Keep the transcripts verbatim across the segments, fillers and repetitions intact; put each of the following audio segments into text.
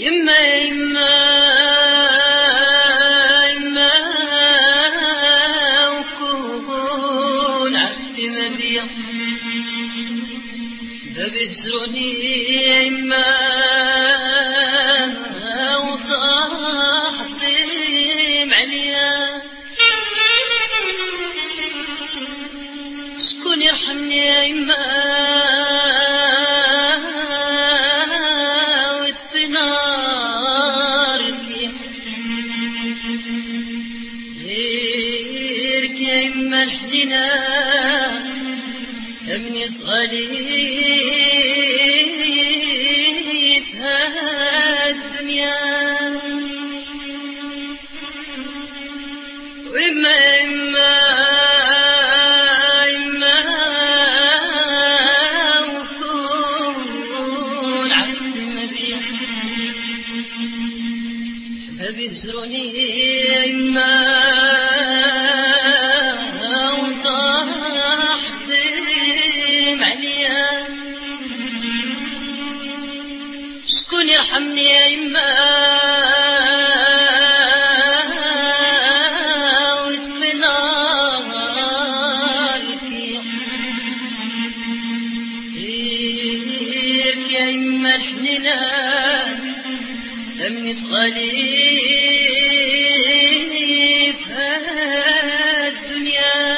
يما يما يما وكون عرفتي ما بيا ما بيهجروني يما وطاح الضيم عليا شكون يرحمني يا يما الحنينة أمني صغاليت هالدنيا وإما إما إما وكون عرفتي ما بيا حبابي هجروني إما شكون يرحمني يا يما ويطفي نارك غيرك يا يما الحنينة أمني صغالي في هالدنيا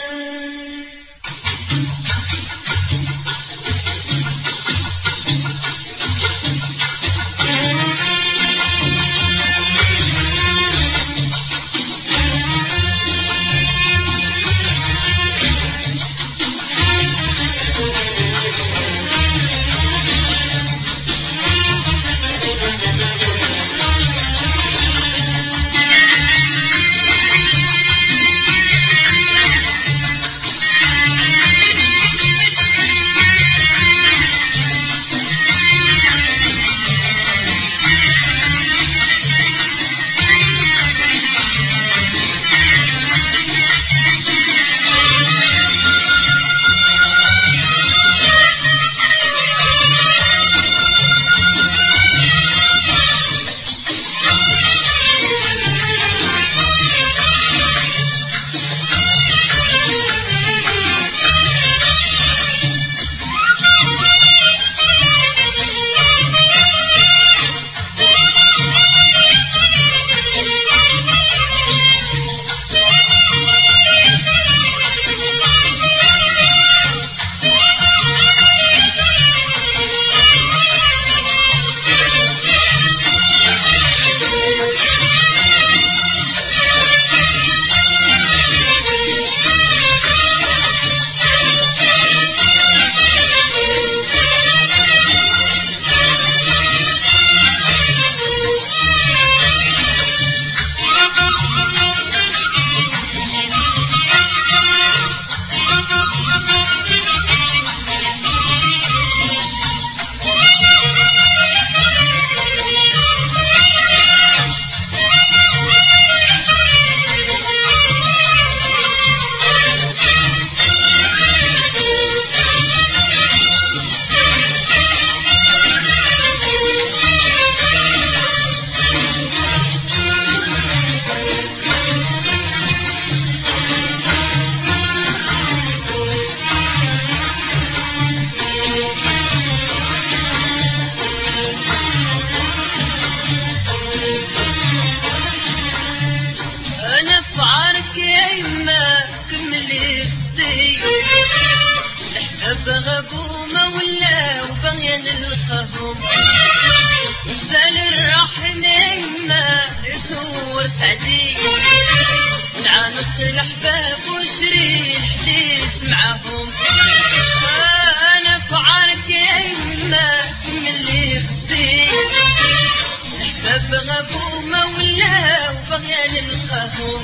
بغبوا ما ولا وبغيا نلقاهم نزال الرحم ما يدور سعدي نعانق الأحباب وشري الحديث معاهم أنا فعارك يا إما كم اللي قصدي الأحباب غبوا ما ولا وبغيا نلقاهم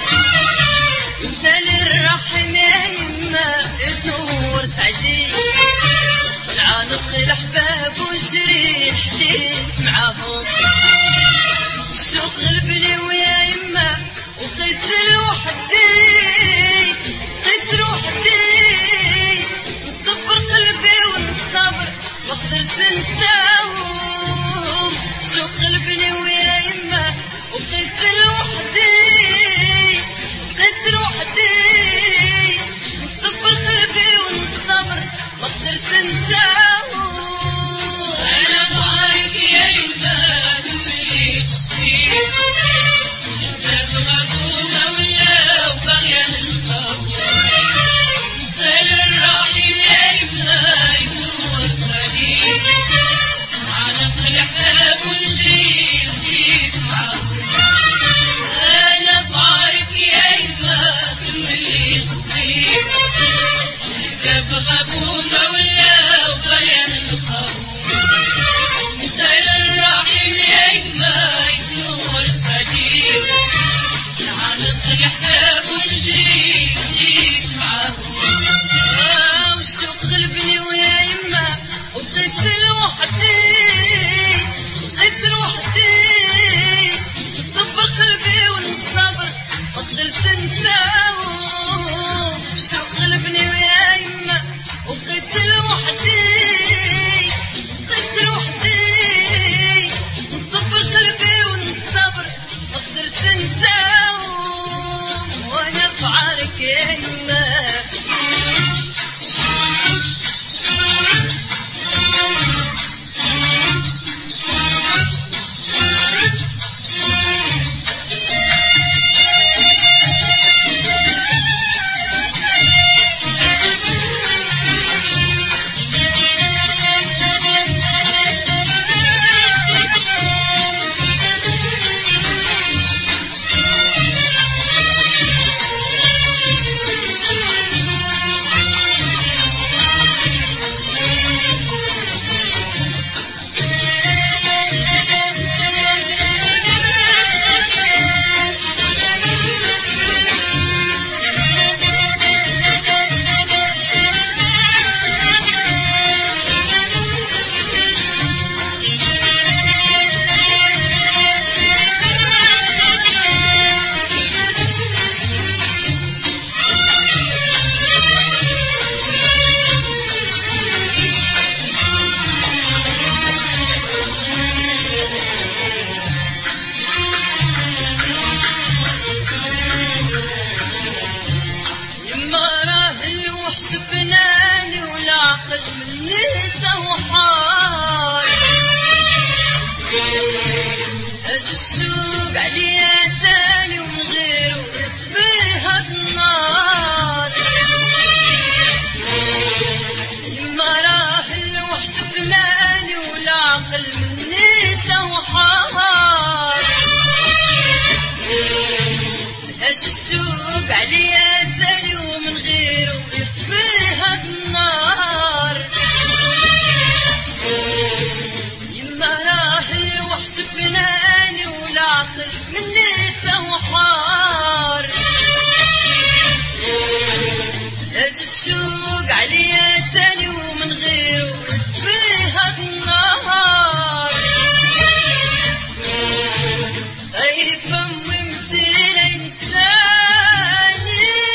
نزال الرحم ما يدور سعدي نعانق الأحباب وشري الحديث معاهم الشوق غلبني ويا يما وقيت لوحدي قيت لوحدي نصبر قلبي ونصبر ما قدرت ننساهم الشوق غلبني نيته وحار اجي الشوق عليا تاني ومن غيره يطفي هاد النار يما راه الوحش فناني والعقل من نيته وحار اجي الشوق عليا تاني ومن غيره يطفي هاد النار يما راه الوحش فناني والعقل من نيته وحار اجي الشوق عليا تاني ومن غيره يطفي هاد النار خايفة امي مدينة ينساني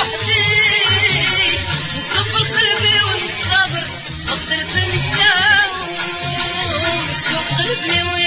وحدي نصبر قلبي ونصبر ما قدرت ننساو الشوق غلبني